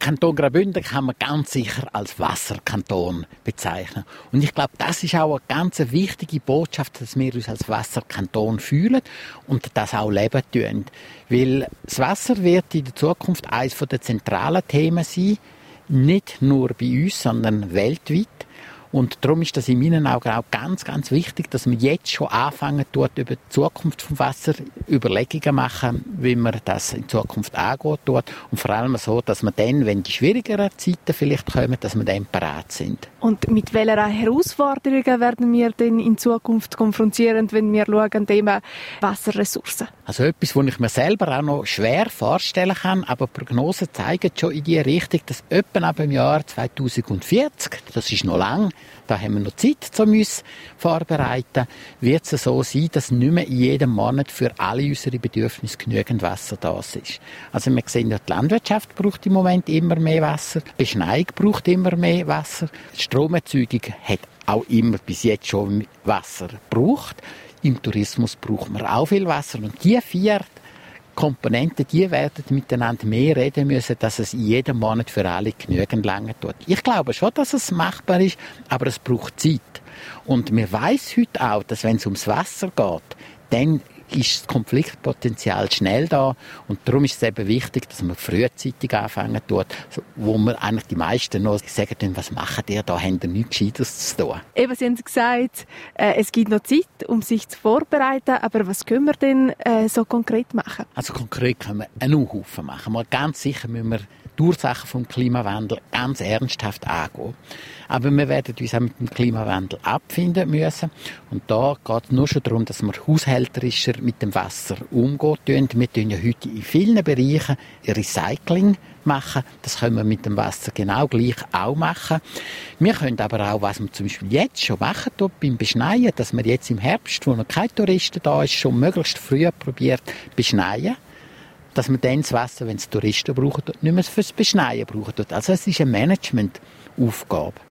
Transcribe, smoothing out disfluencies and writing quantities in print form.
Kanton Graubünden kann man ganz sicher als Wasserkanton bezeichnen. Und ich glaube, das ist auch eine ganz wichtige Botschaft, dass wir uns als Wasserkanton fühlen und das auch leben tun. Weil das Wasser wird in der Zukunft eines der zentralen Themen sein, nicht nur bei uns, sondern weltweit. Und darum ist das in meinen Augen auch ganz, ganz wichtig, dass man jetzt schon anfangen tut, über die Zukunft vom Wasser Überlegungen machen, wie man das in Zukunft angehen tut. Und vor allem so, dass man dann, wenn die schwierigeren Zeiten vielleicht kommen, dass wir dann parat sind. Und mit welchen Herausforderungen werden wir denn in Zukunft konfrontiert, wenn wir schauen, Thema Wasserressourcen? Also etwas, was ich mir selber auch noch schwer vorstellen kann, aber Prognosen zeigen schon in die Richtung, dass etwa ab dem Jahr 2040, das ist noch lang, da haben wir noch Zeit, um uns vorbereiten, wird es so sein, dass nicht mehr in jedem Monat für alle unsere Bedürfnisse genügend Wasser da ist. Also wir sehen ja, die Landwirtschaft braucht im Moment immer mehr Wasser, die Beschneiung braucht immer mehr Wasser, die Stromerzeugung hat auch immer bis jetzt schon Wasser gebraucht. Im Tourismus braucht man auch viel Wasser und die 4 Komponenten, die werden miteinander mehr reden müssen, dass es jeden Monat für alle genügend lange tut. Ich glaube schon, dass es machbar ist, aber es braucht Zeit. Und man weiss heute auch, dass wenn es ums Wasser geht, dann ist das Konfliktpotenzial schnell da und darum ist es eben wichtig, dass man frühzeitig anfangen tut, wo man eigentlich die meisten noch sagen, was macht ihr da, habt ihr nichts Gescheites zu tun. Eben, Sie haben gesagt, es gibt noch Zeit, um sich zu vorbereiten, aber was können wir denn so konkret machen? Also konkret können wir einen Haufen machen. Mal ganz sicher müssen wir die Ursachen vom Klimawandel ganz ernsthaft angehen. Aber wir werden uns auch mit dem Klimawandel abfinden müssen. Und da geht es nur schon darum, dass wir haushälterischer mit dem Wasser umgehen. Wir tun ja heute in vielen Bereichen Recycling machen. Das können wir mit dem Wasser genau gleich auch machen. Wir können aber auch, was wir zum Beispiel jetzt schon machen, beim Beschneien, dass wir jetzt im Herbst, wo noch kein Touristen da ist, schon möglichst früh probiert beschneien. Dass man dann das Wasser, wenn es Touristen brauchen, nicht mehr fürs Beschneien brauchen. Also es ist eine Managementaufgabe.